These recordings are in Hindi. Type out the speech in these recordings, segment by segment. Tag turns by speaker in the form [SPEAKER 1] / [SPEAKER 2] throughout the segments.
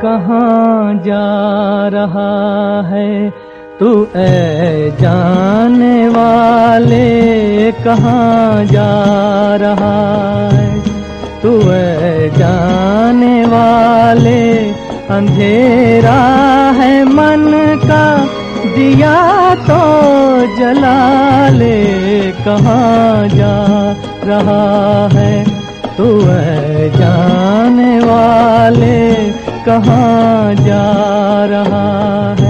[SPEAKER 1] कहाँ जा रहा है तू ऐ जाने वाले, कहाँ जा रहा है तू ऐ जाने वाले। अंधेरा है मन का दिया तो जला ले, कहाँ जा रहा है तू ऐ जाने वाले, कहाँ जा रहा है।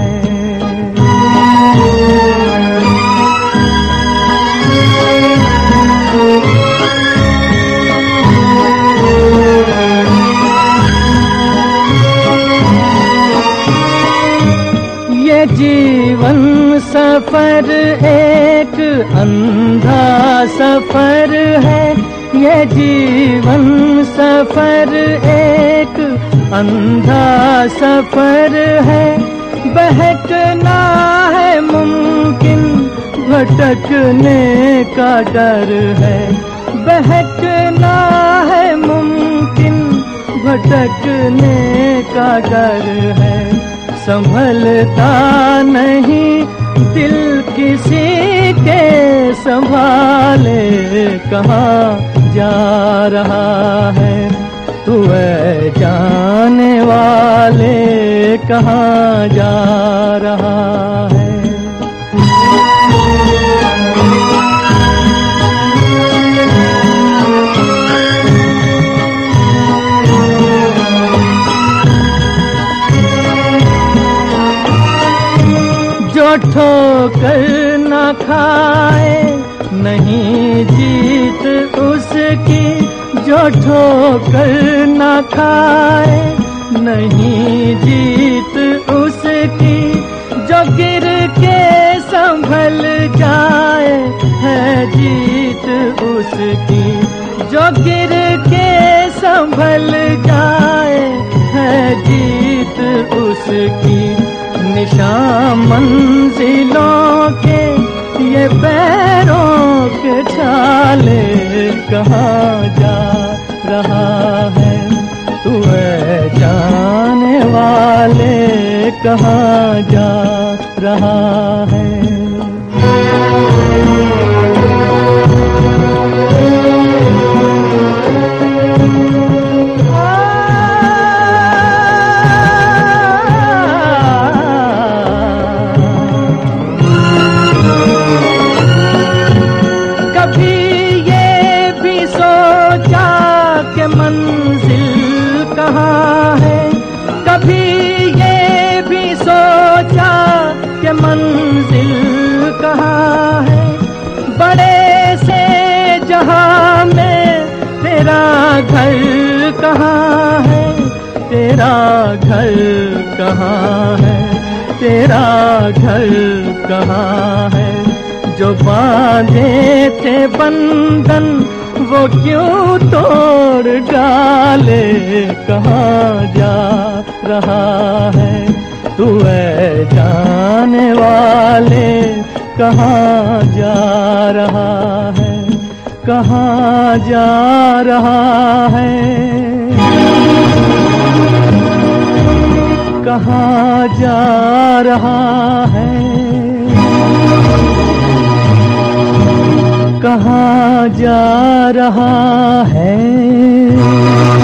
[SPEAKER 1] ये जीवन सफर एक अंधा सफर है, ये जीवन सफर एक अंधा सफर है। बहकना है मुमकिन, भटकने का डर है। बहकना है मुमकिन, भटकने का डर है। संभलता नहीं दिल किसी के संभाले, कहाँ जा रहा है तू ऐ जाने वाले, कहाँ जा रहा है। जो ठोकर न खाए नहीं जीत उसकी, जो ठोकर न खाए नहीं जीत उसकी। जो गिर के संभल जाए है जीत उसकी, जो गिर के संभल जाए है जीत उसकी। निशान मंजिलों के ये पैरों के छाले, कहाँ जा रहा है तू ऐ जाने वाले, कहाँ जा रहा है। मंजिल कहाँ है, कभी ये भी सोचा कि मंजिल कहाँ है। बड़े से जहां में तेरा घर कहाँ है, तेरा घर कहाँ है, तेरा घर कहाँ है। जो बांधे थे बंधन वो क्यों तोड़ डाले, कहाँ जा रहा है तू ऐ जाने वाले, कहाँ जा रहा है, कहाँ जा रहा है, कहाँ जा रहा है, कहाँ जा रहा है।